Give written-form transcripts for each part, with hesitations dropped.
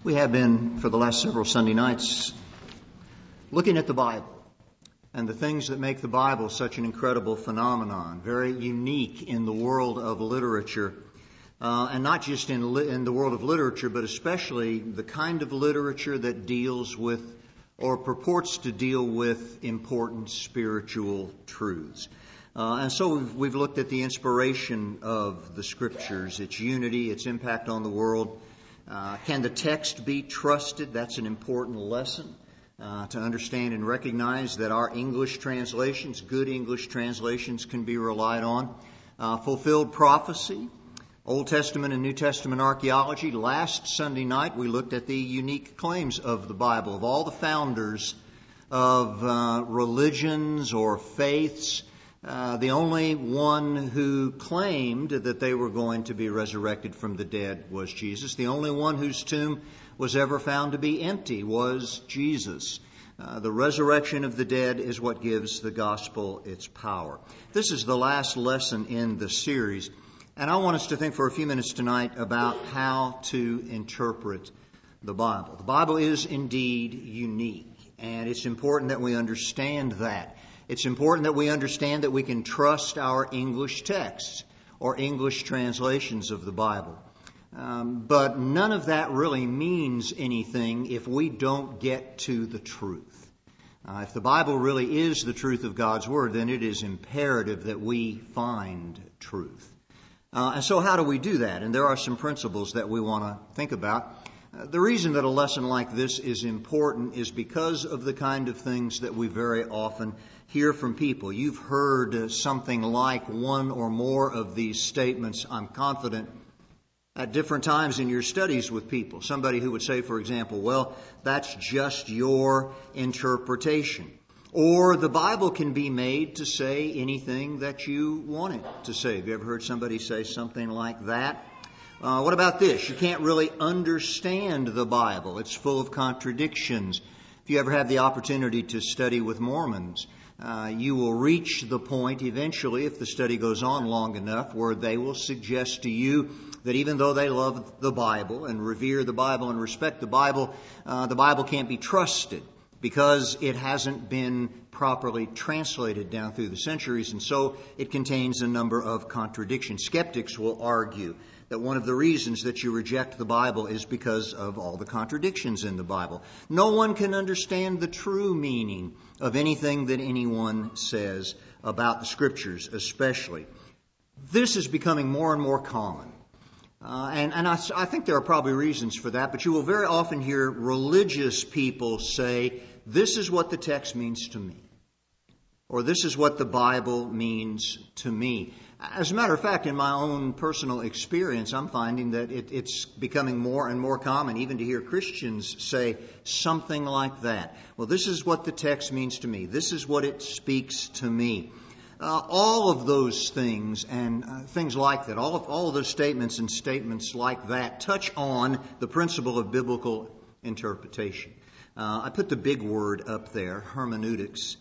We have been, for the last several Sunday nights, looking at the Bible and the things that make the Bible such an incredible phenomenon, very unique in the world of literature, and not just in the world of literature, but especially the kind of literature that deals with or purports to deal with important spiritual truths. And so we've looked at the inspiration of the Scriptures, its unity, its impact on the world. Can the text be trusted? That's an important lesson to understand and recognize that our English translations, good English translations, can be relied on. Fulfilled prophecy, Old Testament and New Testament archaeology. Last Sunday night we looked at the unique claims of the Bible, of all the founders of religions or faiths. The only one who claimed that they were going to be resurrected from the dead was Jesus. The only one whose tomb was ever found to be empty was Jesus. The resurrection of the dead is what gives the gospel its power. This is the last lesson in the series, and I want us to think for a few minutes tonight about how to interpret the Bible. The Bible is indeed unique, and it's important that we understand that. It's important that we understand that we can trust our English texts or English translations of the Bible. But none of that really means anything if we don't get to the truth. If the Bible really is the truth of God's Word, then it is imperative that we find truth. And so how do we do that? And there are some principles that we want to think about. The reason that a lesson like this is important is because of the kind of things that we very often hear from people. You've heard something like one or more of these statements, I'm confident, at different times in your studies with people. Somebody who would say, for example, well, that's just your interpretation. Or the Bible can be made to say anything that you want it to say. Have you ever heard somebody say something like that? What about this? You can't really understand the Bible. It's full of contradictions. If you ever have the opportunity to study with Mormons, you will reach the point eventually, if the study goes on long enough, where they will suggest to you that even though they love the Bible and revere the Bible and respect the Bible can't be trusted because it hasn't been properly translated down through the centuries, and so it contains a number of contradictions. Skeptics will argue that one of the reasons that you reject the Bible is because of all the contradictions in the Bible. No one can understand the true meaning of anything that anyone says about the Scriptures, especially. This is becoming more and more common. And I think there are probably reasons for that, but you will very often hear religious people say, this is what the text means to me, or this is what the Bible means to me. As a matter of fact, in my own personal experience, I'm finding that it's becoming more and more common even to hear Christians say something like that. Well, this is what the text means to me. This is what it speaks to me. All of those things and things like that, all of those statements and statements like that touch on the principle of biblical interpretation. I put the big word up there, hermeneutics,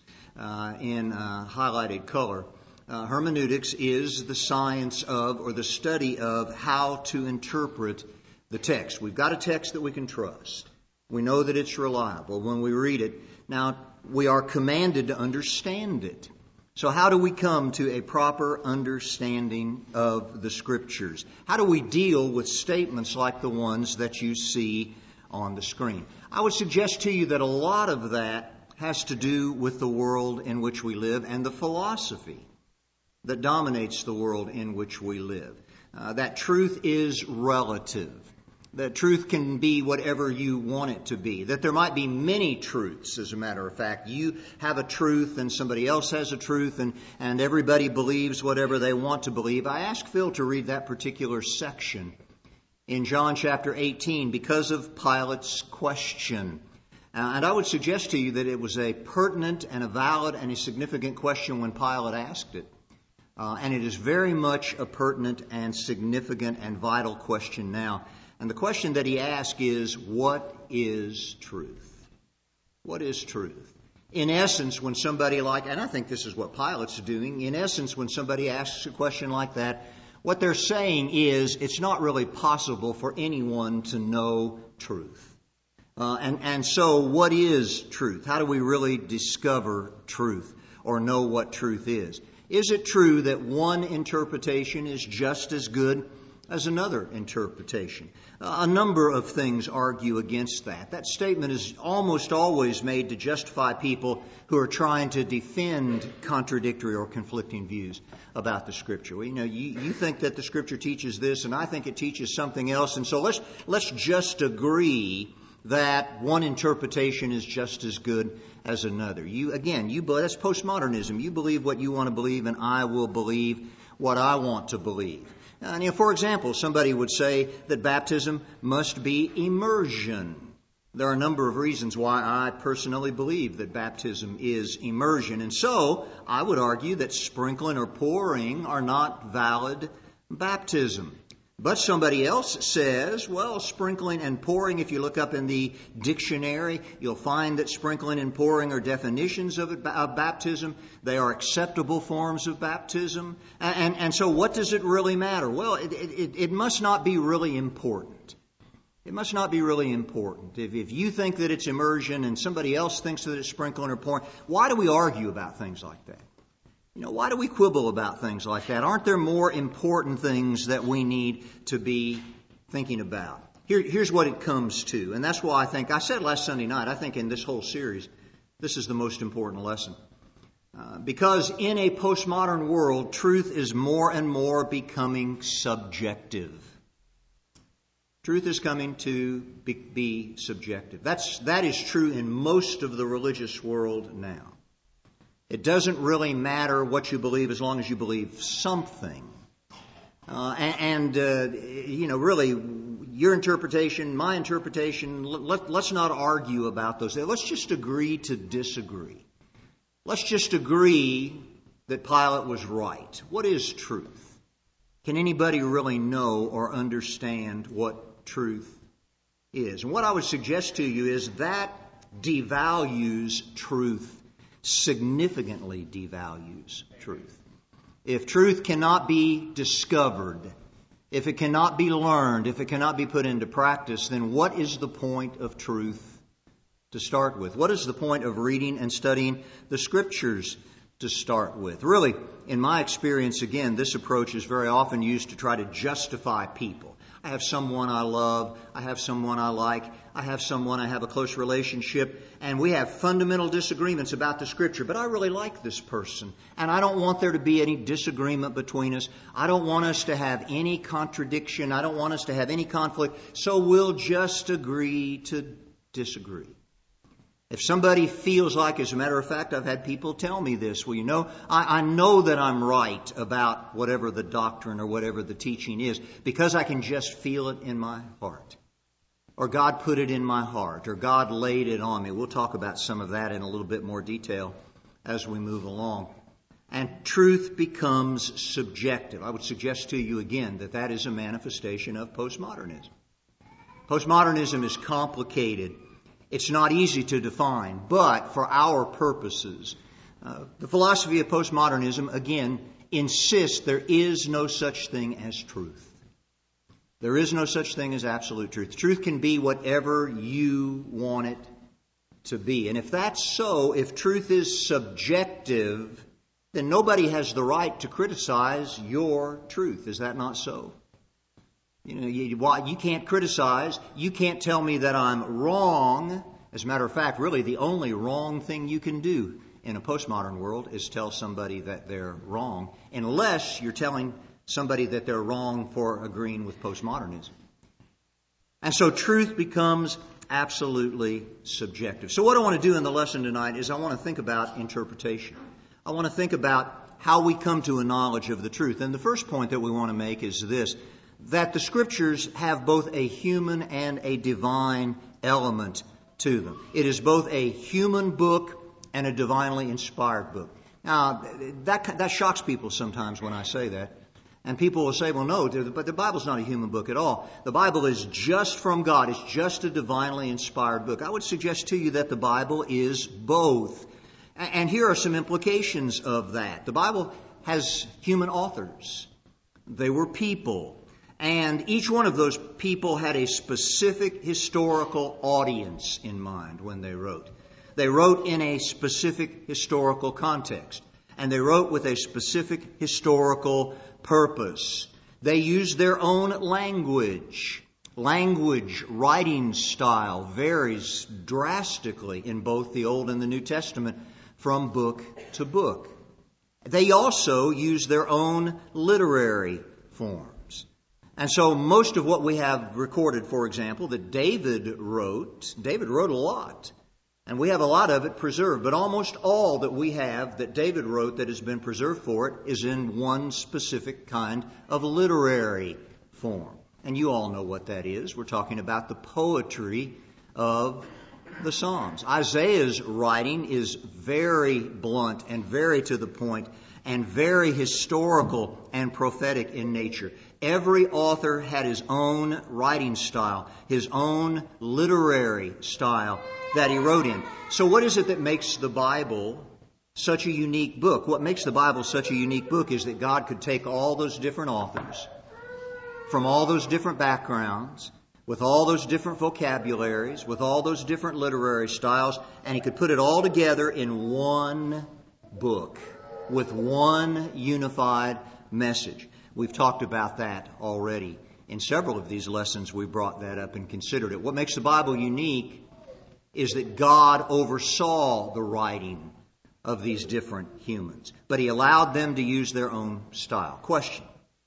in highlighted color. Hermeneutics is the science of or the study of how to interpret the text. We've got a text that we can trust. We know that it's reliable when we read it. Now, we are commanded to understand it. So how do we come to a proper understanding of the Scriptures? How do we deal with statements like the ones that you see on the screen? I would suggest to you that a lot of that has to do with the world in which we live and the philosophy that dominates the world in which we live. That truth is relative. That truth can be whatever you want it to be. That there might be many truths, as a matter of fact. You have a truth and somebody else has a truth and everybody believes whatever they want to believe. I asked Phil to read that particular section in John chapter 18 because of Pilate's question. And I would suggest to you that it was a pertinent and a valid and a significant question when Pilate asked it. And it is very much a pertinent and significant and vital question now. And the question that he asked is, what is truth? What is truth? In essence, when somebody and I think this is what Pilate's doing, in essence, when somebody asks a question like that, what they're saying is it's not really possible for anyone to know truth. And so what is truth? How do we really discover truth or know what truth is? Is it true that one interpretation is just as good as another interpretation? A number of things argue against that. That statement is almost always made to justify people who are trying to defend contradictory or conflicting views about the Scripture. Well, you think that the Scripture teaches this, and I think it teaches something else, and so let's just agree that one interpretation is just as good as another. That's postmodernism. You believe what you want to believe, and I will believe what I want to believe. And, for example, somebody would say that baptism must be immersion. There are a number of reasons why I personally believe that baptism is immersion. And so I would argue that sprinkling or pouring are not valid baptism. But somebody else says, well, sprinkling and pouring, if you look up in the dictionary, you'll find that sprinkling and pouring are definitions of baptism. They are acceptable forms of baptism. And so what does it really matter? Well, it must not be really important. It must not be really important. If you think that it's immersion and somebody else thinks that it's sprinkling or pouring, why do we argue about things like that? Why do we quibble about things like that? Aren't there more important things that we need to be thinking about? Here's what it comes to, and that's why I said last Sunday night, I think in this whole series, this is the most important lesson. Because in a postmodern world, truth is more and more becoming subjective. Truth is coming to be subjective. That is true in most of the religious world now. It doesn't really matter what you believe as long as you believe something. Really, your interpretation, my interpretation, let's not argue about those. Let's just agree to disagree. Let's just agree that Pilate was right. What is truth? Can anybody really know or understand what truth is? And what I would suggest to you is that devalues truth. Significantly devalues truth. If truth cannot be discovered, if it cannot be learned, if it cannot be put into practice, then what is the point of truth to start with? What is the point of reading and studying the Scriptures to start with? Really, in my experience, again, this approach is very often used to try to justify people. I have someone I love, I have someone I like, I have someone I have a close relationship, and we have fundamental disagreements about the Scripture, but I really like this person, and I don't want there to be any disagreement between us. I don't want us to have any contradiction. I don't want us to have any conflict, so we'll just agree to disagree. If somebody feels like, as a matter of fact, I've had people tell me this, well, I know that I'm right about whatever the doctrine or whatever the teaching is because I can just feel it in my heart. Or God put it in my heart, or God laid it on me. We'll talk about some of that in a little bit more detail as we move along. And truth becomes subjective. I would suggest to you again that is a manifestation of postmodernism. Postmodernism is complicated. It's not easy to define, but for our purposes, the philosophy of postmodernism, again, insists there is no such thing as truth. There is no such thing as absolute truth. Truth can be whatever you want it to be. And if that's so, if truth is subjective, then nobody has the right to criticize your truth. Is that not so? You can't criticize. You can't tell me that I'm wrong. As a matter of fact, really the only wrong thing you can do in a postmodern world is tell somebody that they're wrong, unless you're telling somebody that they're wrong for agreeing with postmodernism. And so truth becomes absolutely subjective. So what I want to do in the lesson tonight is I want to think about interpretation. I want to think about how we come to a knowledge of the truth. And the first point that we want to make is this, that the Scriptures have both a human and a divine element to them. It is both a human book and a divinely inspired book. Now, that shocks people sometimes when I say that. And people will say, well, no, but the Bible's not a human book at all. The Bible is just from God. It's just a divinely inspired book. I would suggest to you that the Bible is both. And here are some implications of that. The Bible has human authors. They were people. And each one of those people had a specific historical audience in mind when they wrote. They wrote in a specific historical context. And they wrote with a specific historical purpose. They used their own language. Language, writing style varies drastically in both the Old and the New Testament from book to book. They also use their own literary forms. And so most of what we have recorded, for example, that David wrote a lot. And we have a lot of it preserved. But almost all that we have that David wrote that has been preserved for it is in one specific kind of literary form. And you all know what that is. We're talking about the poetry of the Psalms. Isaiah's writing is very blunt and very to the point and very historical and prophetic in nature. Every author had his own writing style, his own literary style that he wrote in. So what is it that makes the Bible such a unique book? What makes the Bible such a unique book is that God could take all those different authors from all those different backgrounds, with all those different vocabularies, with all those different literary styles, and He could put it all together in one book with one unified message. We've talked about that already. In several of these lessons, we brought that up and considered it. What makes the Bible unique is that God oversaw the writing of these different humans, but He allowed them to use their own style. Question: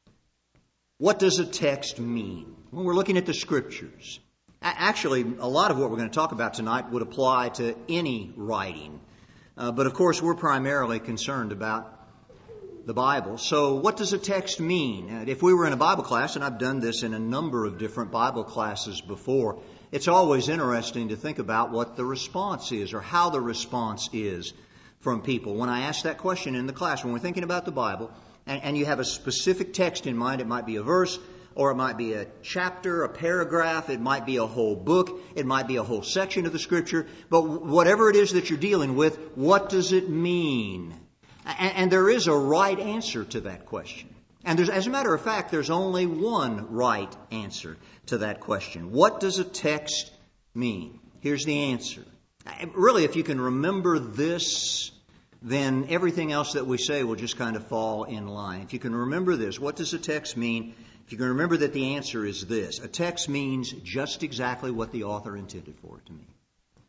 what does a text mean? When we're looking at the Scriptures, actually, a lot of what we're going to talk about tonight would apply to any writing. But of course, we're primarily concerned about the Bible. So what does a text mean? If we were in a Bible class, and I've done this in a number of different Bible classes before, it's always interesting to think about what the response is or how the response is from people. When I ask that question in the class, when we're thinking about the Bible, and you have a specific text in mind, it might be a verse, or it might be a chapter, a paragraph, it might be a whole book, it might be a whole section of the Scripture, but whatever it is that you're dealing with, what does it mean? And there is a right answer to that question. And as a matter of fact, there's only one right answer to that question. What does a text mean? Here's the answer. Really, if you can remember this, then everything else that we say will just kind of fall in line. If you can remember this, what does a text mean? If you can remember that the answer is this: a text means just exactly what the author intended for it to mean.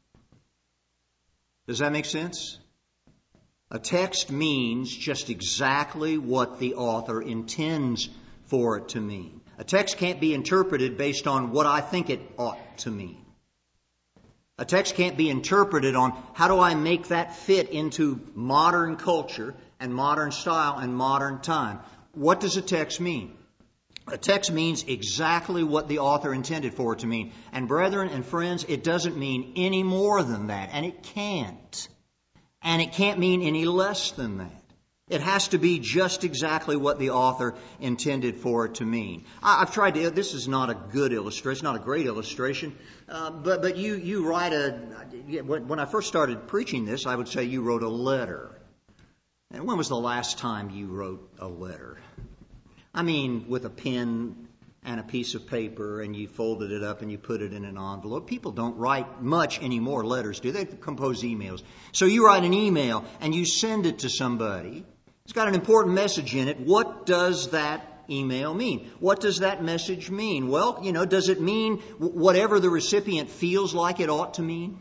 Does that make sense? A text means just exactly what the author intends for it to mean. A text can't be interpreted based on what I think it ought to mean. A text can't be interpreted on how do I make that fit into modern culture and modern style and modern time. What does a text mean? A text means exactly what the author intended for it to mean. And brethren and friends, it doesn't mean any more than that. And it can't. And it can't mean any less than that. It has to be just exactly what the author intended for it to mean. I've tried to, this is not a good illustration, not a great illustration, but you write when I first started preaching this, I would say you wrote a letter. And when was the last time you wrote a letter? I mean, with a pen and a piece of paper, and you folded it up and you put it in an envelope. People don't write much anymore letters, do they? They compose emails. So you write an email and you send it to somebody. It's got an important message in it. What does that email mean? What does that message mean? Well, does it mean whatever the recipient feels like it ought to mean?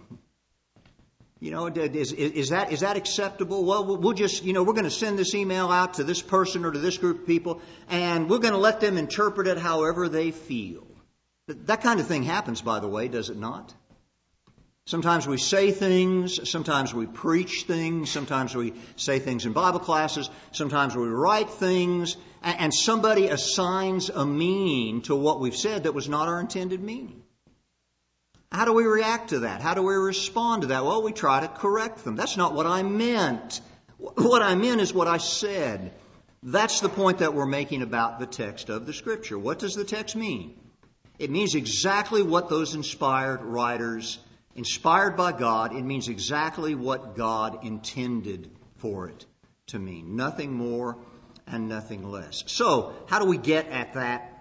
Is that acceptable? Well, we'll just, we're going to send this email out to this person or to this group of people, and we're going to let them interpret it however they feel. That kind of thing happens, by the way, does it not? Sometimes we say things, sometimes we preach things, sometimes we say things in Bible classes, sometimes we write things, and somebody assigns a meaning to what we've said that was not our intended meaning. How do we react to that? How do we respond to that? Well, we try to correct them. That's not what I meant. What I meant is what I said. That's the point that we're making about the text of the Scripture. What does the text mean? It means exactly what those inspired writers, inspired by God, it means exactly what God intended for it to mean. Nothing more and nothing less. So, how do we get at that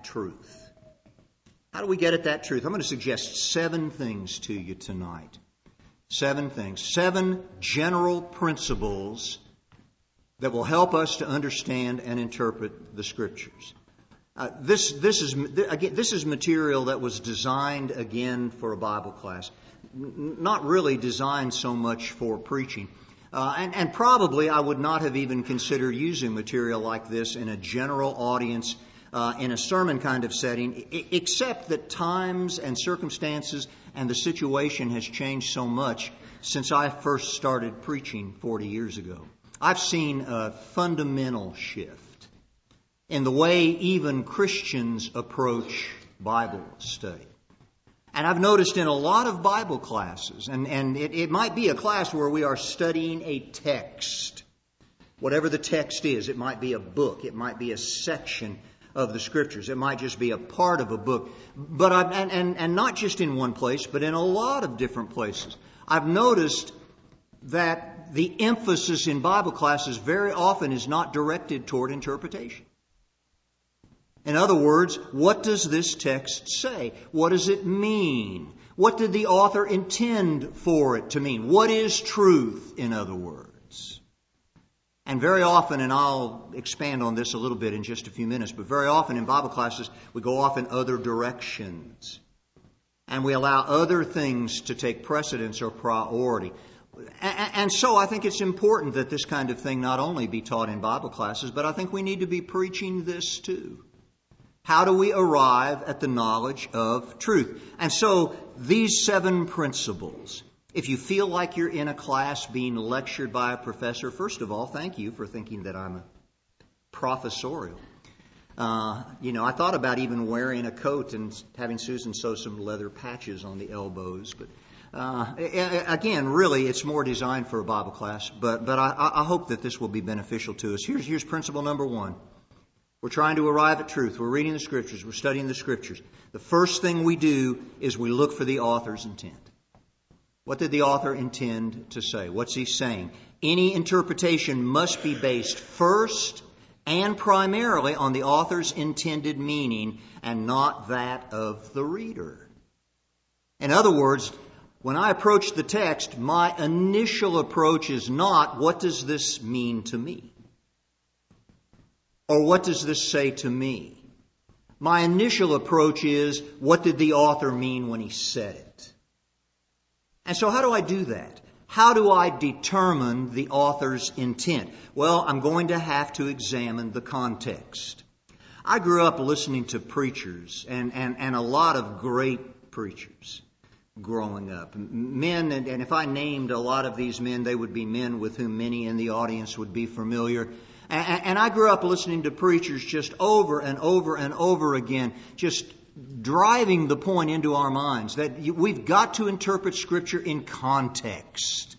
truth. How do we get at that truth? I'm going to suggest 7 things to you tonight. 7 things. 7 general principles that will help us to understand and interpret the Scriptures. This is material that was designed again for a Bible class, not really designed so much for preaching. And probably I would not have even considered using material like this in a general audience, in a sermon kind of setting, except that times and circumstances and the situation has changed so much since I first started preaching 40 years ago. I've seen a fundamental shift in the way even Christians approach Bible study. And I've noticed in a lot of Bible classes, and it might be a class where we are studying a text, whatever the text is. It might be a book. It might be a section of the Scriptures. It might just be a part of a book. But and not just in one place, but in a lot of different places. I've noticed that the emphasis in Bible classes very often is not directed toward interpretation. In other words, what does this text say? What does it mean? What did the author intend for it to mean? What is truth, in other words? And very often, and I'll expand on this a little bit in just a few minutes, but very often in Bible classes, we go off in other directions. And we allow other things to take precedence or priority. And so I think it's important that this kind of thing not only be taught in Bible classes, but I think we need to be preaching this too. How do we arrive at the knowledge of truth? And so these 7 principles, if you feel like you're in a class being lectured by a professor, first of all, thank you for thinking that I'm a professorial. I thought about even wearing a coat and having Susan sew some leather patches on the elbows. But again, really, it's more designed for a Bible class. But I hope that this will be beneficial to us. Here's principle number 1. We're trying to arrive at truth. We're reading the Scriptures. We're studying the Scriptures. The first thing we do is we look for the author's intent. What did the author intend to say? What's he saying? Any interpretation must be based first and primarily on the author's intended meaning and not that of the reader. In other words, when I approach the text, my initial approach is not, what does this mean to me? Or what does this say to me? My initial approach is, what did the author mean when he said it? And so how do I do that? How do I determine the author's intent? Well, I'm going to have to examine the context. I grew up listening to preachers and a lot of great preachers growing up. Men, and if I named a lot of these men, they would be men with whom many in the audience would be familiar. And I grew up listening to preachers just over and over and over again, just driving the point into our minds that we've got to interpret Scripture in context.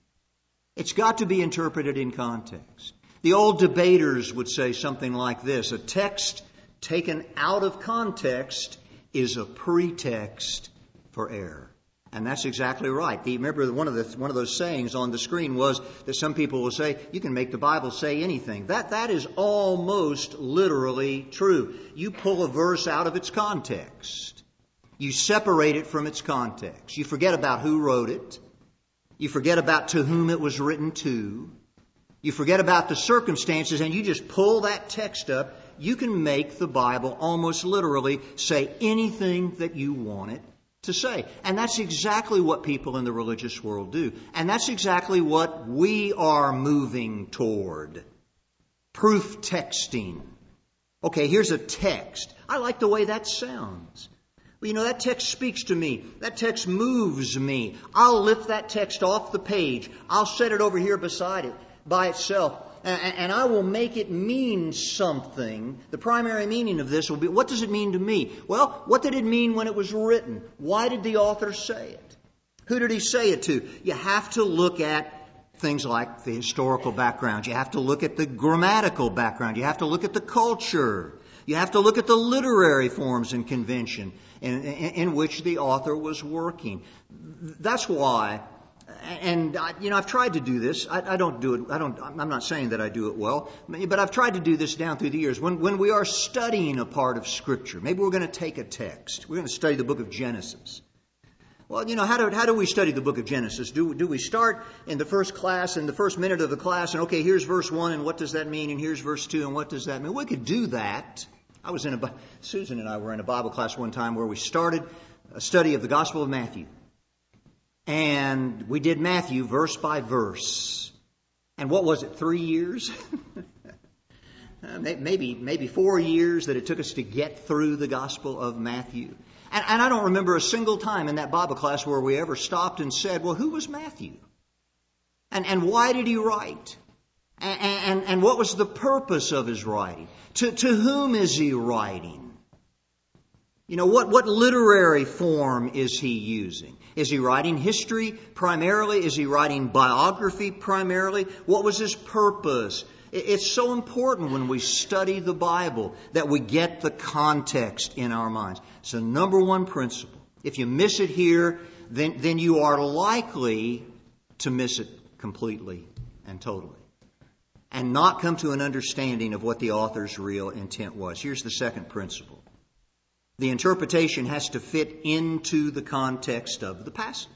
It's got to be interpreted in context. The old debaters would say something like this: a text taken out of context is a pretext for error. And that's exactly right. Remember, one of those sayings on the screen was that some people will say, you can make the Bible say anything. That is almost literally true. You pull a verse out of its context. You separate it from its context. You forget about who wrote it. You forget about to whom it was written to. You forget about the circumstances, and you just pull that text up. You can make the Bible almost literally say anything that you want it to say. And that's exactly what people in the religious world do. And that's exactly what we are moving toward. Proof texting. Okay, here's a text. I like the way that sounds. Well, that text speaks to me. That text moves me. I'll lift that text off the page. I'll set it over here beside it by itself. And I will make it mean something. The primary meaning of this will be, what does it mean to me? Well, what did it mean when it was written? Why did the author say it? Who did he say it to? You have to look at things like the historical background. You have to look at the grammatical background. You have to look at the culture. You have to look at the literary forms and convention in which the author was working. That's why And I've tried to do this. I don't do it. I'm not saying that I do it well, but I've tried to do this down through the years. When we are studying a part of Scripture, maybe we're going to take a text. We're going to study the book of Genesis. Well, how do we study the book of Genesis? Do we start in the first class, in the first minute of the class, and okay, here's verse 1, and what does that mean? And here's verse 2, and what does that mean? We could do that. Susan and I were in a Bible class one time where we started a study of the Gospel of Matthew. And we did Matthew verse by verse. And what was it, 3 years? maybe 4 years that it took us to get through the Gospel of Matthew. And I don't remember a single time in that Bible class where we ever stopped and said, well, who was Matthew? And why did he write? And what was the purpose of his writing? To whom is he writing? What literary form is he using? Is he writing history primarily? Is he writing biography primarily? What was his purpose? It's so important when we study the Bible that we get the context in our minds. It's the number one principle. If you miss it here, then you are likely to miss it completely and totally, and not come to an understanding of what the author's real intent was. Here's the second principle. The interpretation has to fit into the context of the passage.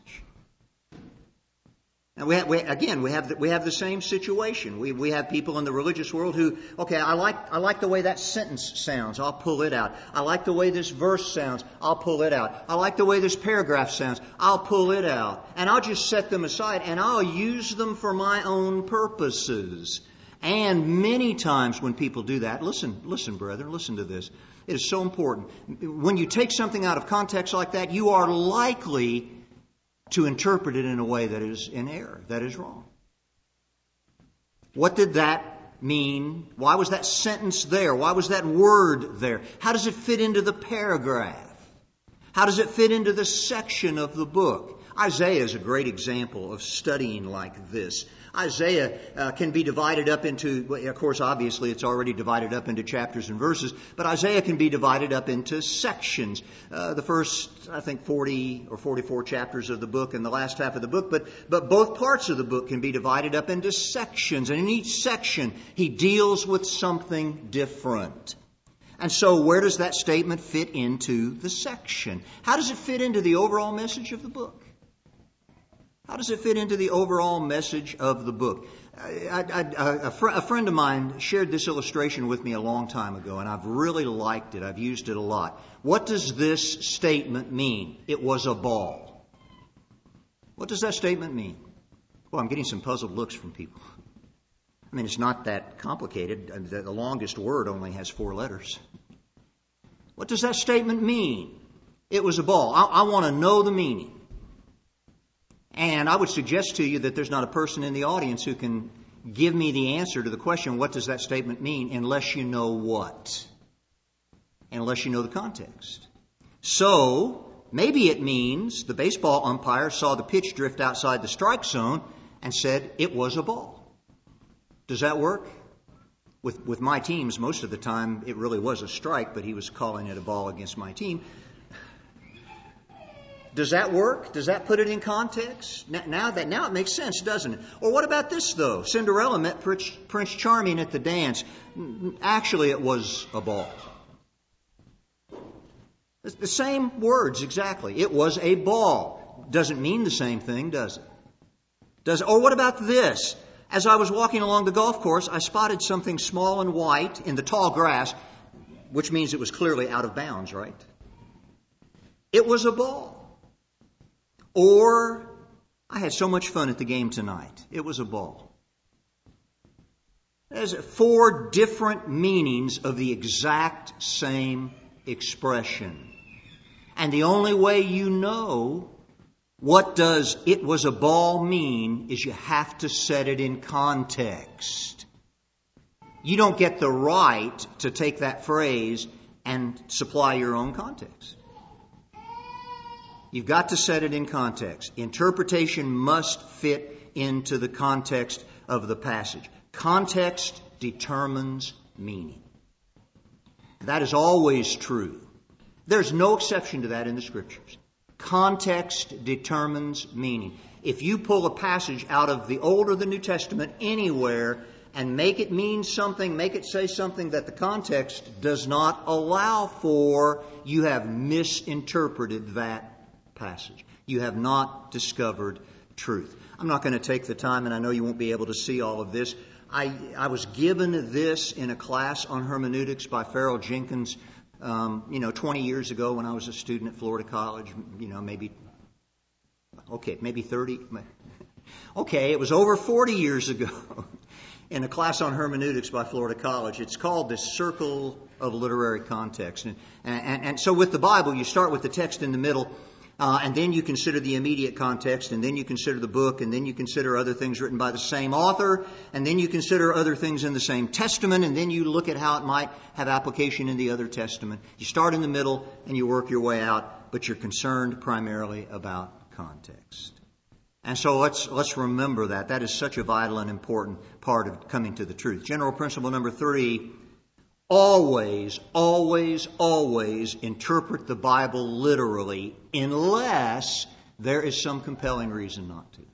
Now we have the same situation. We have people in the religious world who, okay, I like the way that sentence sounds. I'll pull it out. I like the way this verse sounds. I'll pull it out. I like the way this paragraph sounds. I'll pull it out. And I'll just set them aside and I'll use them for my own purposes. And many times when people do that, listen, brethren, listen to this. It is so important. When you take something out of context like that, you are likely to interpret it in a way that is in error, that is wrong. What did that mean? Why was that sentence there? Why was that word there? How does it fit into the paragraph? How does it fit into the section of the book? Isaiah is a great example of studying like this. Isaiah can be divided up into, of course, obviously it's already divided up into chapters and verses, but Isaiah can be divided up into sections. The first, I think, 40 or 44 chapters of the book and the last half of the book, but both parts of the book can be divided up into sections. And in each section, he deals with something different. And so where does that statement fit into the section? How does it fit into the overall message of the book? How does it fit into the overall message of the book? A friend of mine shared this illustration with me a long time ago, and I've really liked it. I've used it a lot. What does this statement mean? It was a ball. What does that statement mean? Well, I'm getting some puzzled looks from people. I mean, it's not that complicated. The longest word only has 4 letters. What does that statement mean? It was a ball. I want to know the meaning. And I would suggest to you that there's not a person in the audience who can give me the answer to the question, what does that statement mean, unless you know what? Unless you know the context. So, maybe it means the baseball umpire saw the pitch drift outside the strike zone and said it was a ball. Does that work? With my teams, most of the time it really was a strike, but he was calling it a ball against my team. Does that work? Does that put it in context? Now it makes sense, doesn't it? Or what about this, though? Cinderella met Prince Charming at the dance. Actually, it was a ball. It's the same words, exactly. It was a ball. Doesn't mean the same thing, does it? Or what about this? As I was walking along the golf course, I spotted something small and white in the tall grass, which means it was clearly out of bounds, right? It was a ball. Or, I had so much fun at the game tonight. It was a ball. There's 4 different meanings of the exact same expression. And the only way you know what does it was a ball mean is you have to set it in context. You don't get the right to take that phrase and supply your own context. You've got to set it in context. Interpretation must fit into the context of the passage. Context determines meaning. That is always true. There's no exception to that in the Scriptures. Context determines meaning. If you pull a passage out of the Old or the New Testament anywhere and make it mean something, make it say something that the context does not allow for, you have misinterpreted that passage. You have not discovered truth. I'm not going to take the time, and I know you won't be able to see all of this. I was given this in a class on hermeneutics by Farrell Jenkins, 20 years ago when I was a student at Florida College, maybe 30. Okay, it was over 40 years ago in a class on hermeneutics by Florida College. It's called the Circle of Literary Context. And so with the Bible, you start with the text in the middle, and then you consider the immediate context, and then you consider the book, and then you consider other things written by the same author, and then you consider other things in the same testament, and then you look at how it might have application in the other testament. You start in the middle, and you work your way out, but you're concerned primarily about context. And so let's remember that. That is such a vital and important part of coming to the truth. General principle number 3, always, always, always interpret the Bible literally unless there is some compelling reason not to.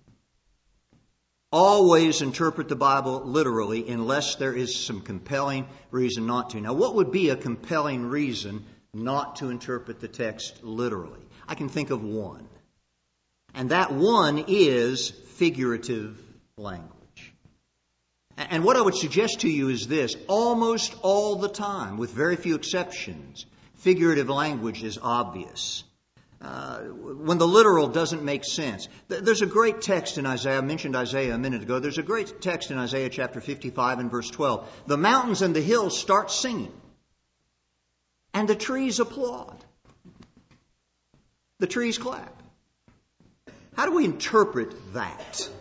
Always interpret the Bible literally unless there is some compelling reason not to. Now, what would be a compelling reason not to interpret the text literally? I can think of one. And that one is figurative language. And what I would suggest to you is this: almost all the time, with very few exceptions, figurative language is obvious. When the literal doesn't make sense. There's a great text in Isaiah. I mentioned Isaiah a minute ago. There's a great text in Isaiah chapter 55 and verse 12. The mountains and the hills start singing, and the trees applaud. The trees clap. How do we interpret that?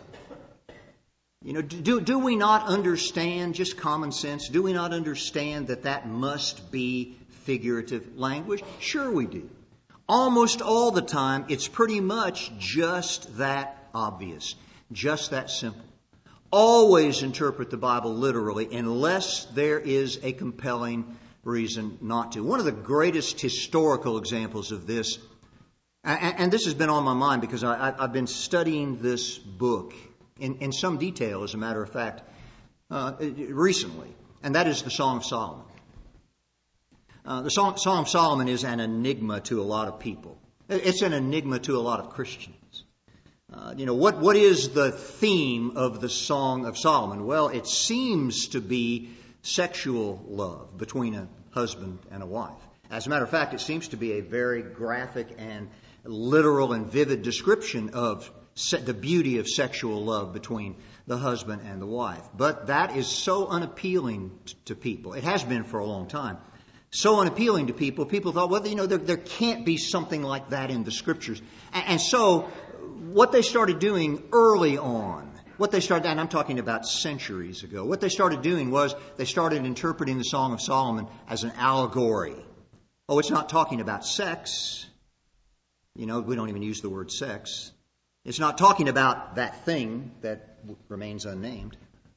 Do we not understand, just common sense, do we not understand that must be figurative language? Sure we do. Almost all the time, it's pretty much just that obvious, just that simple. Always interpret the Bible literally unless there is a compelling reason not to. One of the greatest historical examples of this, and this has been on my mind because I've been studying this book in some detail, as a matter of fact, recently, and that is the Song of Solomon. The Song of Solomon is an enigma to a lot of people. It's an enigma to a lot of Christians. What is the theme of the Song of Solomon? Well, it seems to be sexual love between a husband and a wife. As a matter of fact, it seems to be a very graphic and literal and vivid description of the beauty of sexual love between the husband and the wife. But that is so unappealing to people. It has been for a long time. So unappealing to people. People thought, well, there can't be something like that in the Scriptures. And so what they started doing early on, and I'm talking about centuries ago, what they started doing was they started interpreting the Song of Solomon as an allegory. Oh, it's not talking about sex. We don't even use the word sex. It's not talking about that thing that remains unnamed.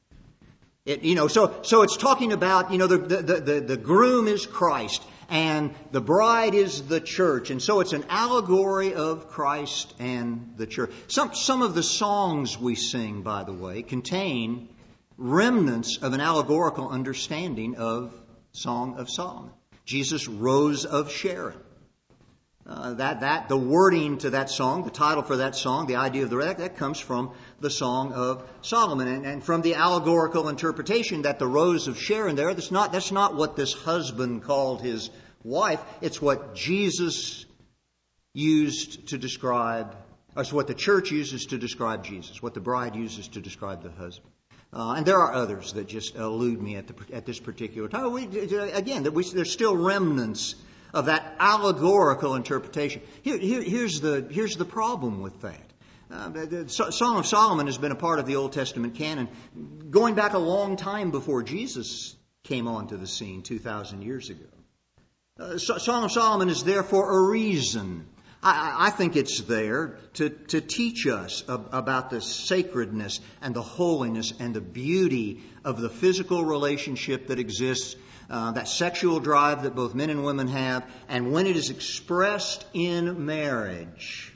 So it's talking about, the groom is Christ and the bride is the church. And so it's an allegory of Christ and the church. Some of the songs we sing, by the way, contain remnants of an allegorical understanding of Song of Solomon. Jesus rose of Sharon. The wording to that song, the title for that song, the idea of that comes from the Song of Solomon, and from the allegorical interpretation that the rose of Sharon there, that's not what this husband called his wife. It's what Jesus used to describe. It's what the church uses to describe Jesus. What the bride uses to describe the husband. And there are others that just elude me at this particular time. There's still remnants of that allegorical interpretation. Here's the problem with that. The Song of Solomon has been a part of the Old Testament canon going back a long time before Jesus came onto the scene 2,000 years ago. Song of Solomon is there for a reason. I think it's there to teach us about the sacredness and the holiness and the beauty of the physical relationship that exists, that sexual drive that both men and women have, and when it is expressed in marriage,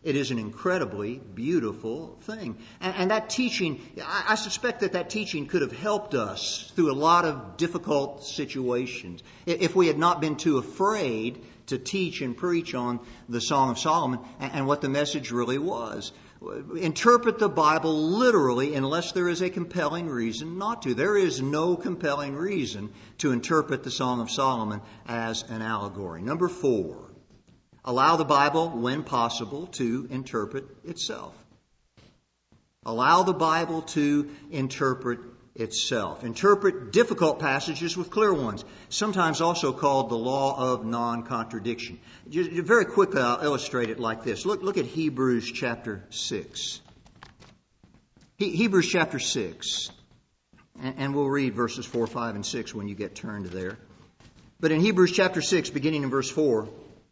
It is an incredibly beautiful thing. And that teaching, I suspect that teaching could have helped us through a lot of difficult situations if we had not been too afraid to teach and preach on the Song of Solomon and what the message really was. Interpret the Bible literally unless there is a compelling reason not to. There is no compelling reason to interpret the Song of Solomon as an allegory. Number 4, allow the Bible, when possible, to interpret itself. Allow the Bible to interpret itself. Interpret difficult passages with clear ones, sometimes also called the law of non-contradiction. Just very quickly, I'll illustrate it like this. Look at Hebrews chapter 6. Hebrews chapter 6. And we'll read verses 4, 5, and 6 when you get turned there. But in Hebrews chapter 6, beginning in verse 4,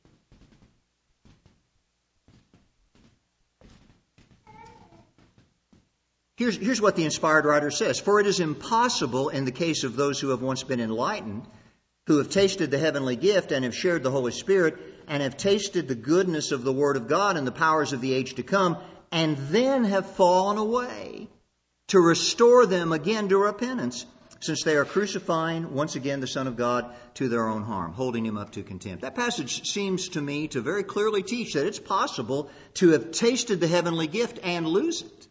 Here's what the inspired writer says. For it is impossible in the case of those who have once been enlightened, who have tasted the heavenly gift and have shared the Holy Spirit, and have tasted the goodness of the Word of God and the powers of the age to come, and then have fallen away, to restore them again to repentance, since they are crucifying once again the Son of God to their own harm, holding him up to contempt. That passage seems to me to very clearly teach that it's possible to have tasted the heavenly gift and lose it.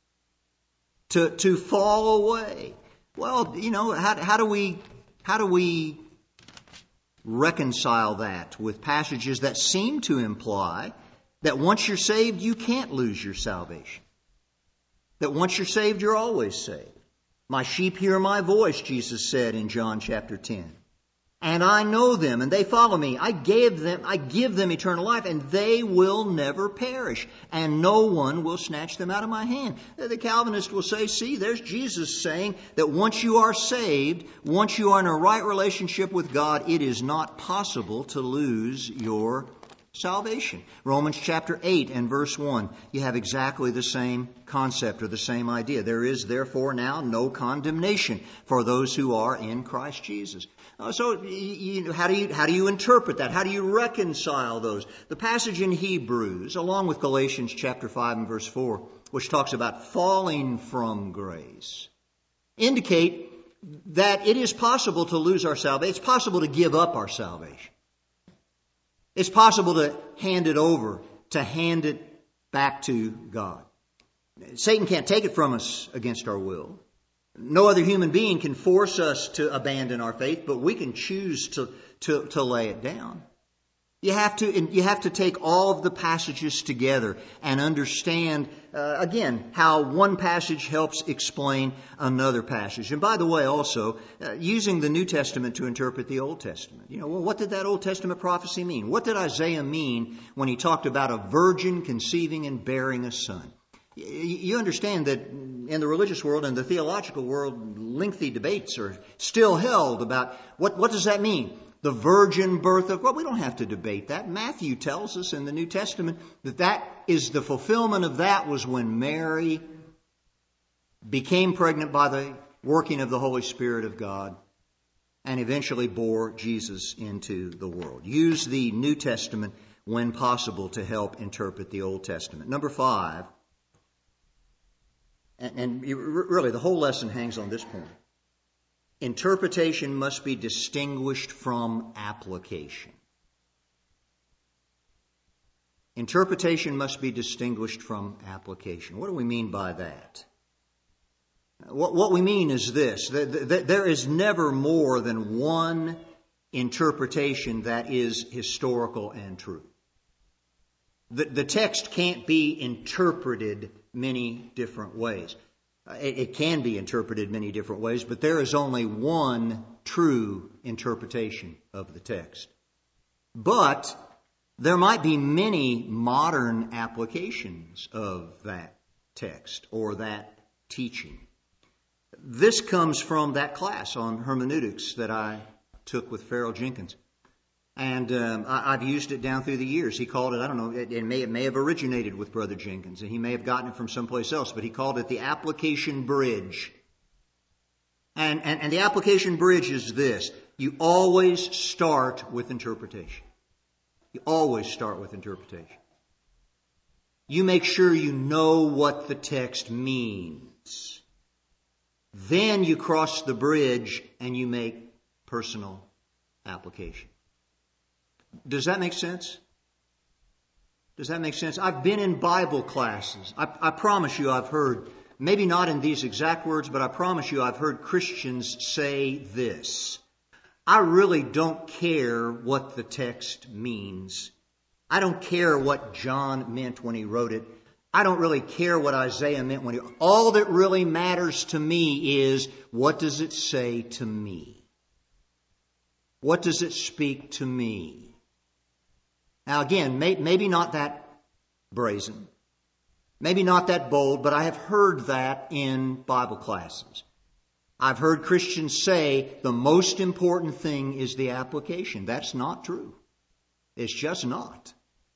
To fall away. Well, how do we reconcile that with passages that seem to imply that once you're saved, you can't lose your salvation? That once you're saved, you're always saved. My sheep hear my voice, Jesus said in John chapter 10. And I know them, and they follow me. I give them eternal life, and they will never perish, and no one will snatch them out of my hand. The Calvinist will say, see, there's Jesus saying that once you are saved, once you are in a right relationship with God, it is not possible to lose your salvation. Romans chapter 8 and verse 1, you have exactly the same concept or the same idea. There is therefore now no condemnation for those who are in Christ Jesus. So how do you interpret that? How do you reconcile those? The passage in Hebrews, along with Galatians chapter 5 and verse 4, which talks about falling from grace, indicate that it is possible to lose our salvation. It's possible to give up our salvation. It's possible to hand it over, to hand it back to God. Satan can't take it from us against our will. No other human being can force us to abandon our faith, but we can choose to lay it down. You have to take all of the passages together and understand, again, how one passage helps explain another passage. And by the way, also, using the New Testament to interpret the Old Testament. What did that Old Testament prophecy mean? What did Isaiah mean when he talked about a virgin conceiving and bearing a son? You understand that in the religious world and the theological world, lengthy debates are still held about what does that mean? The virgin birth of... Well, we don't have to debate that. Matthew tells us in the New Testament that is the fulfillment of that was when Mary became pregnant by the working of the Holy Spirit of God and eventually bore Jesus into the world. Use the New Testament when possible to help interpret the Old Testament. Number 5, and really the whole lesson hangs on this point. Interpretation must be distinguished from application. Interpretation must be distinguished from application. What do we mean by that? What we mean is this. There is never more than one interpretation that is historical and true. The text can't be interpreted many different ways. It can be interpreted many different ways, but there is only one true interpretation of the text. But there might be many modern applications of that text or that teaching. This comes from that class on hermeneutics that I took with Farrell Jenkins. And I've used it down through the years. He called it, I don't know, it may have originated with Brother Jenkins, and he may have gotten it from someplace else, but he called it the application bridge. And the application bridge is this. You always start with interpretation. You always start with interpretation. You make sure you know what the text means. Then you cross the bridge and you make personal application. Does that make sense? Does that make sense? I've been in Bible classes. I promise you I've heard, maybe not in these exact words, but I promise you I've heard Christians say this. I really don't care what the text means. I don't care what John meant when he wrote it. I don't really care what Isaiah meant when he... All that really matters to me is, what does it say to me? What does it speak to me? Now again, maybe not that brazen, maybe not that bold, but I have heard that in Bible classes. I've heard Christians say the most important thing is the application. That's not true. It's just not.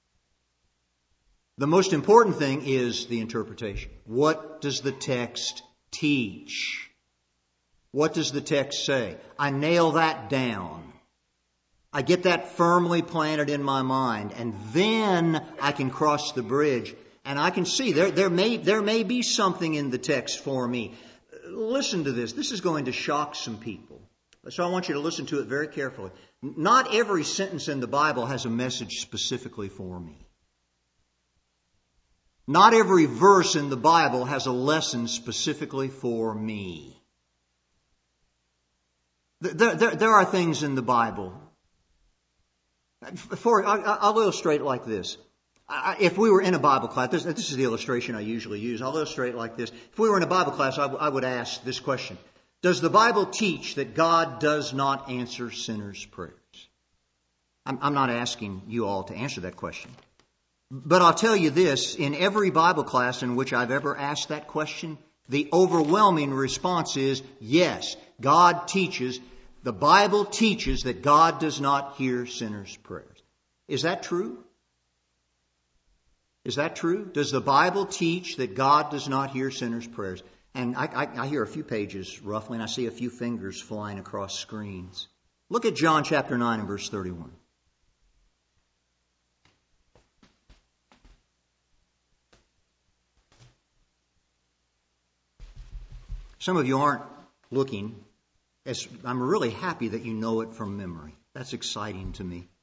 The most important thing is the interpretation. What does the text teach? What does the text say? I nail that down. I get that firmly planted in my mind, and then I can cross the bridge, and I can see there may be something in the text for me. Listen to this. This is going to shock some people. So I want you to listen to it very carefully. Not every sentence in the Bible has a message specifically for me. Not every verse in the Bible has a lesson specifically for me. There are things in the Bible. I'll illustrate it like this. If we were in a Bible class, this is the illustration I usually use. I'll illustrate it like this. If we were in a Bible class, I would ask this question. Does the Bible teach that God does not answer sinners' prayers? I'm not asking you all to answer that question. But I'll tell you this, in every Bible class in which I've ever asked that question, the overwhelming response is, yes, the Bible teaches that God does not hear sinners' prayers. Is that true? Is that true? Does the Bible teach that God does not hear sinners' prayers? And I hear a few pages roughly, and I see a few fingers flying across screens. Look at John chapter 9 and verse 31. Some of you aren't looking. I'm really happy that you know it from memory. That's exciting to me.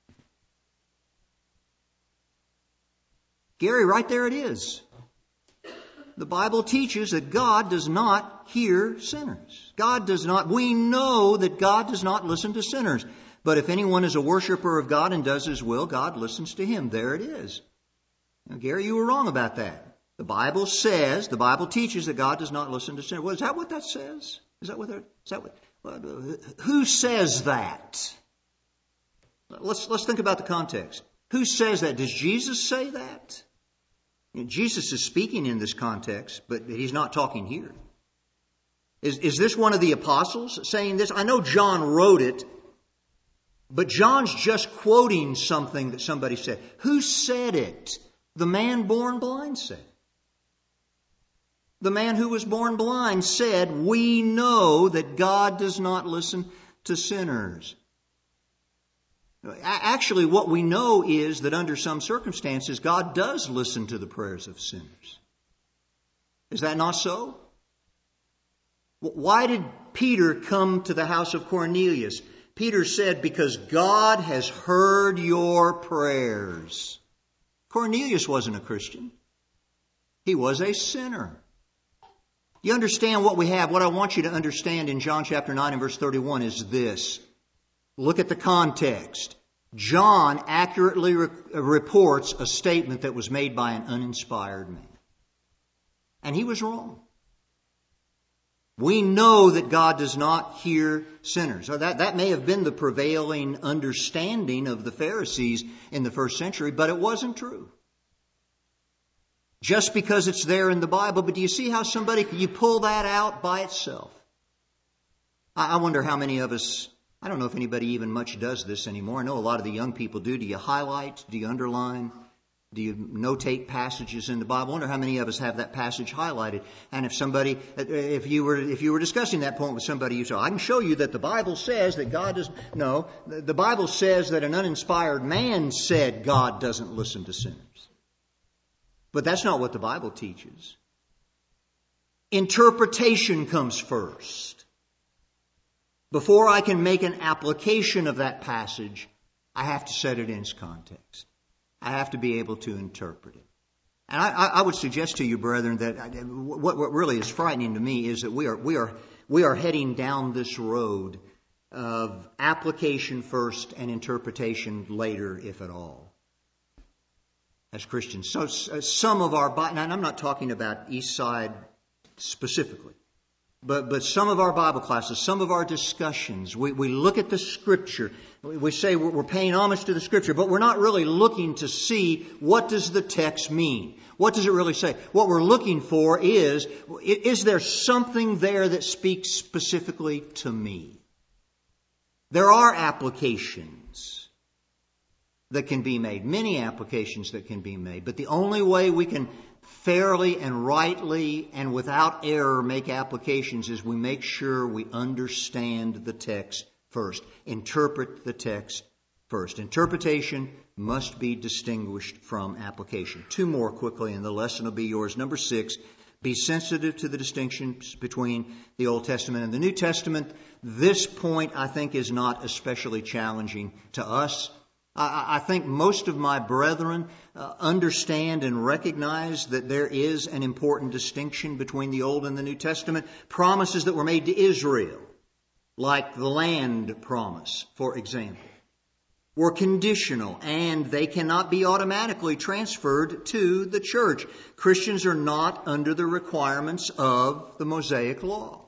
Gary, right there it is. The Bible teaches that God does not hear sinners. We know that God does not listen to sinners. But if anyone is a worshiper of God and does His will, God listens to him. There it is. Now, Gary, you were wrong about that. The Bible teaches that God does not listen to sinners. Well, is that what that says? Who says that? Let's think about the context. Who says that? Does Jesus say that? Jesus is speaking in this context, but He's not talking here. Is this one of the apostles saying this? I know John wrote it, but John's just quoting something that somebody said. Who said it? The man born blind said. The man who was born blind said, we know that God does not listen to sinners. Actually, what we know is that under some circumstances, God does listen to the prayers of sinners. Is that not so? Why did Peter come to the house of Cornelius? Peter said, because God has heard your prayers. Cornelius wasn't a Christian. He was a sinner. You understand what we have? What I want you to understand in John chapter 9 and verse 31 is this. Look at the context. John accurately reports a statement that was made by an uninspired man. And he was wrong. We know that God does not hear sinners. So that may have been the prevailing understanding of the Pharisees in the first century, but it wasn't true. Just because it's there in the Bible, but do you see how you pull that out by itself? I wonder how many of us, I don't know if anybody even much does this anymore. I know a lot of the young people do. Do you highlight? Do you underline? Do you notate passages in the Bible? I wonder how many of us have that passage highlighted. And if you were discussing that point with somebody, you say, I can show you that the Bible says that God does. No, the Bible says that an uninspired man said God doesn't listen to sinners. But that's not what the Bible teaches. Interpretation comes first. Before I can make an application of that passage, I have to set it in its context. I have to be able to interpret it. And I would suggest to you, brethren, that what really is frightening to me is that we are heading down this road of application first and interpretation later, if at all, as Christians. So some of our, and I'm not talking about East Side specifically, but some of our Bible classes, some of our discussions, we look at the Scripture. We say we're paying homage to the Scripture, but we're not really looking to see what does the text mean. What does it really say? What we're looking for is there something there that speaks specifically to me? There are applications that can be made, many applications that can be made, but the only way we can fairly and rightly and without error make applications is we make sure we understand the text first. Interpret the text first. Interpretation must be distinguished from application. Two more quickly and the lesson will be yours. Number 6, be sensitive to the distinctions between the Old Testament and the New Testament. This point, I think, is not especially challenging to us. I think most of my brethren understand and recognize that there is an important distinction between the Old and the New Testament. Promises that were made to Israel, like the land promise, for example, were conditional and they cannot be automatically transferred to the church. Christians are not under the requirements of the Mosaic Law.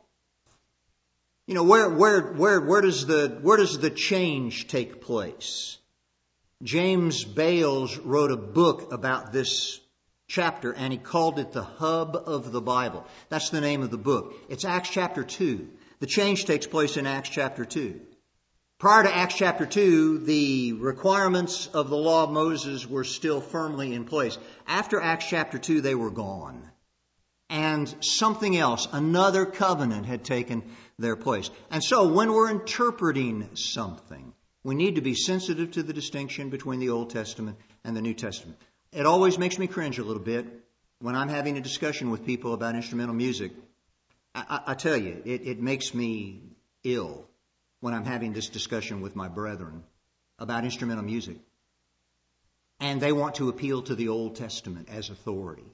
You know, where does the change take place? James Bales wrote a book about this chapter, and he called it The Hub of the Bible. That's the name of the book. It's Acts chapter 2. The change takes place in Acts chapter 2. Prior to Acts chapter 2, the requirements of the law of Moses were still firmly in place. After Acts chapter 2, they were gone. And something else, another covenant had taken their place. And so when we're interpreting something, we need to be sensitive to the distinction between the Old Testament and the New Testament. It always makes me cringe a little bit when I'm having a discussion with people about instrumental music. I tell you, it makes me ill when I'm having this discussion with my brethren about instrumental music. And they want to appeal to the Old Testament as authority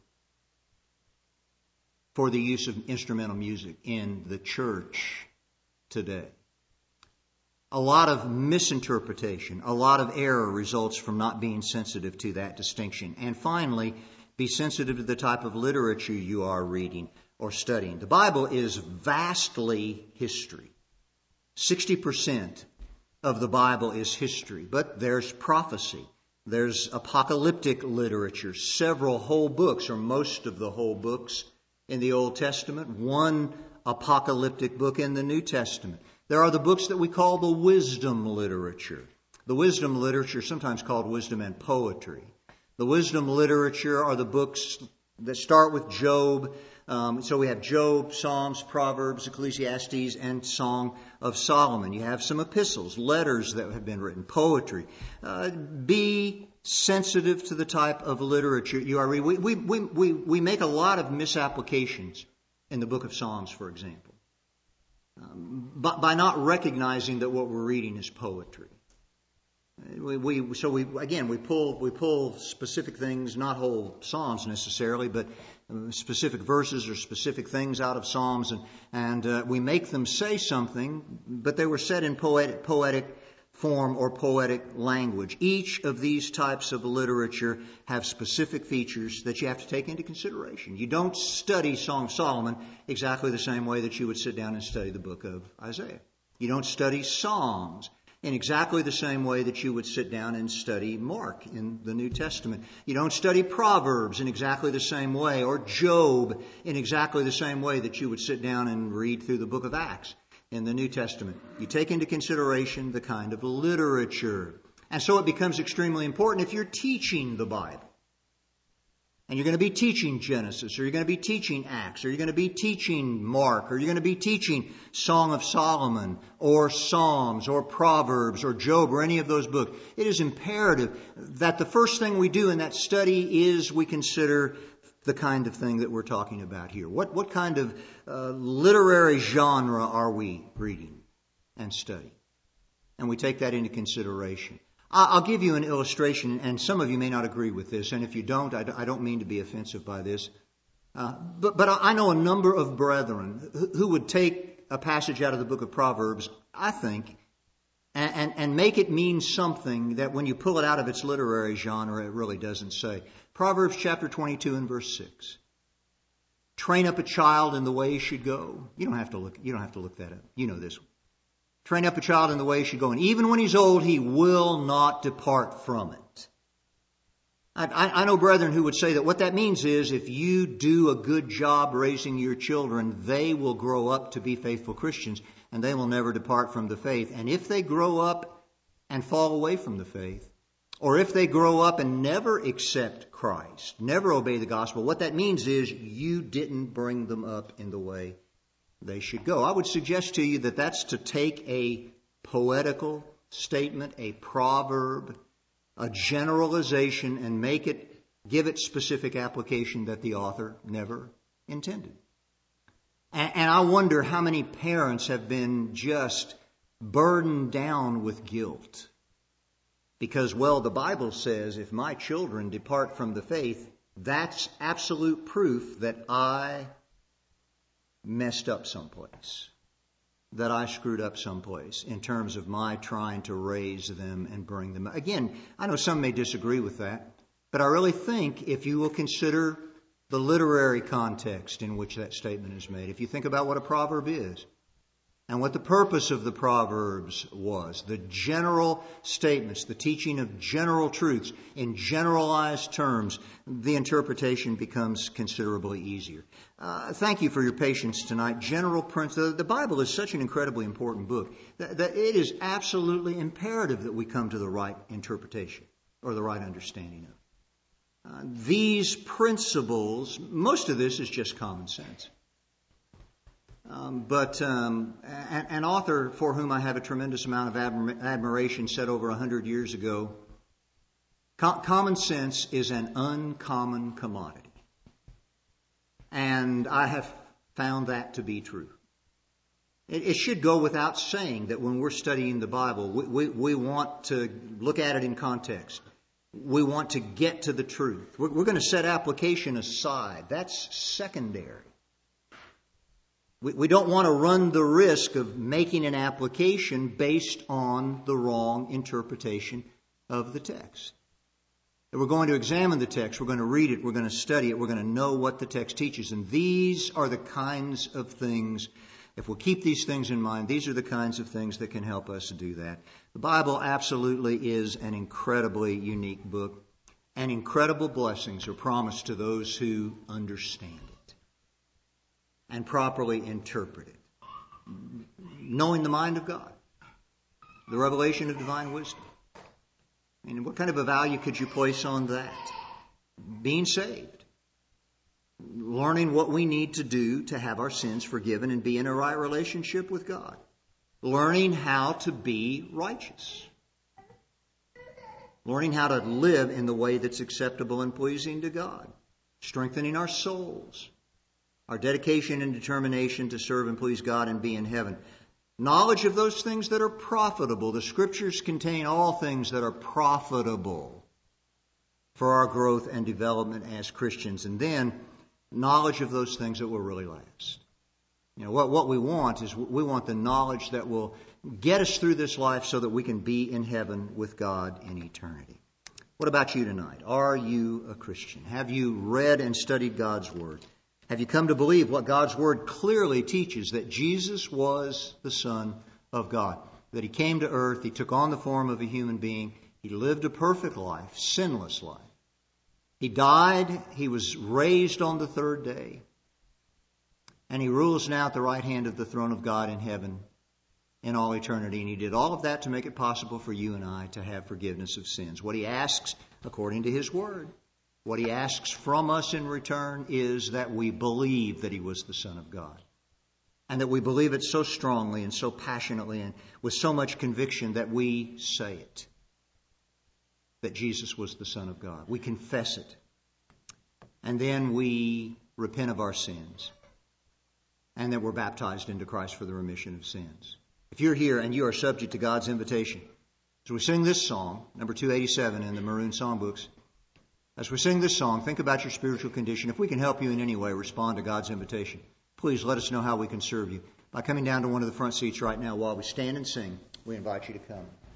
for the use of instrumental music in the church today. A lot of misinterpretation, a lot of error results from not being sensitive to that distinction. And finally, be sensitive to the type of literature you are reading or studying. The Bible is vastly history. 60% of the Bible is history, but there's prophecy. There's apocalyptic literature, several whole books, or most of the whole books in the Old Testament, one apocalyptic book in the New Testament. There are the books that we call the wisdom literature. The wisdom literature, sometimes called wisdom and poetry. The wisdom literature are the books that start with Job. So we have Job, Psalms, Proverbs, Ecclesiastes, and Song of Solomon. You have some epistles, letters that have been written, poetry. Be sensitive to the type of literature you are reading. We make a lot of misapplications in the book of Psalms, for example, by not recognizing that what we're reading is poetry. We pull specific things, not whole psalms necessarily, but specific verses or specific things out of psalms, and we make them say something, but they were said in poetic form or poetic language. Each of these types of literature have specific features that you have to take into consideration. You don't study Song of Solomon exactly the same way that you would sit down and study the book of Isaiah. You don't study Psalms in exactly the same way that you would sit down and study Mark in the New Testament. You don't study Proverbs in exactly the same way, or Job in exactly the same way that you would sit down and read through the book of Acts in the New Testament. You take into consideration the kind of literature. And so it becomes extremely important if you're teaching the Bible And you're going to be teaching Genesis, or you're going to be teaching Acts, or you're going to be teaching Mark, or you're going to be teaching Song of Solomon, or Psalms, or Proverbs, or Job, or any of those books. It is imperative that the first thing we do in that study is we consider the kind of thing that we're talking about here. What kind of literary genre are we reading and studying? And we take that into consideration. I'll give you an illustration, and some of you may not agree with this, and if you don't, I don't mean to be offensive by this. But I know a number of brethren who would take a passage out of the book of Proverbs, I think, and make it mean something that when you pull it out of its literary genre, it really doesn't say. Proverbs chapter 22 and verse 6. Train up a child in the way he should go. You don't have to look that up. You know this one. Train up a child in the way he should go, and even when he's old, he will not depart from it. I know brethren who would say that what that means is if you do a good job raising your children, they will grow up to be faithful Christians, and they will never depart from the faith. And if they grow up and fall away from the faith, or if they grow up and never accept Christ, never obey the gospel, what that means is you didn't bring them up in the way they should go. I would suggest to you that that's to take a poetical statement, a proverb, a generalization, and give it specific application that the author never intended. And I wonder how many parents have been just burdened down with guilt. Because, well, the Bible says if my children depart from the faith, that's absolute proof that I messed up someplace, that I screwed up someplace in terms of my trying to raise them and bring them up. Again, I know some may disagree with that, but I really think if you will consider the literary context in which that statement is made, if you think about what a proverb is and what the purpose of the Proverbs was, the general statements, the teaching of general truths in generalized terms, the interpretation becomes considerably easier. Thank you for your patience tonight. General principles. The Bible is such an incredibly important book that it is absolutely imperative that we come to the right interpretation or the right understanding of it. These principles, most of this is just common sense. But an author for whom I have a tremendous amount of admiration said over 100 years ago, common sense is an uncommon commodity. And I have found that to be true. It should go without saying that when we're studying the Bible, we want to look at it in context. We want to get to the truth. We're going to set application aside. That's secondary. We don't want to run the risk of making an application based on the wrong interpretation of the text. We're going to examine the text, we're going to read it, we're going to study it, we're going to know what the text teaches. And these are the kinds of things, if we'll keep these things in mind, these are the kinds of things that can help us to do that. The Bible absolutely is an incredibly unique book, and incredible blessings are promised to those who understand it and properly interpret it. Knowing the mind of God, the revelation of divine wisdom. And what kind of a value could you place on that? Being saved. Learning what we need to do to have our sins forgiven and be in a right relationship with God. Learning how to be righteous. Learning how to live in the way that's acceptable and pleasing to God. Strengthening our souls. Our dedication and determination to serve and please God and be in heaven. Knowledge of those things that are profitable. The Scriptures contain all things that are profitable for our growth and development as Christians. And then, knowledge of those things that will really last. You know, what we want is we want the knowledge that will get us through this life so that we can be in heaven with God in eternity. What about you tonight? Are you a Christian? Have you read and studied God's Word? Have you come to believe what God's Word clearly teaches, that Jesus was the Son of God, that He came to earth, He took on the form of a human being, He lived a perfect life, sinless life. He died, He was raised on the third day, and He rules now at the right hand of the throne of God in heaven in all eternity. And He did all of that to make it possible for you and I to have forgiveness of sins. What He asks, according to His Word, What He asks from us in return is that we believe that He was the Son of God. And that we believe it so strongly and so passionately and with so much conviction that we say it. That Jesus was the Son of God. We confess it. And then we repent of our sins. And that we're baptized into Christ for the remission of sins. If you're here and you are subject to God's invitation, as we sing this song, number 287 in the Maroon Songbooks, as we sing this song, think about your spiritual condition. If we can help you in any way, respond to God's invitation. Please let us know how we can serve you. By coming down to one of the front seats right now while we stand and sing, we invite you to come.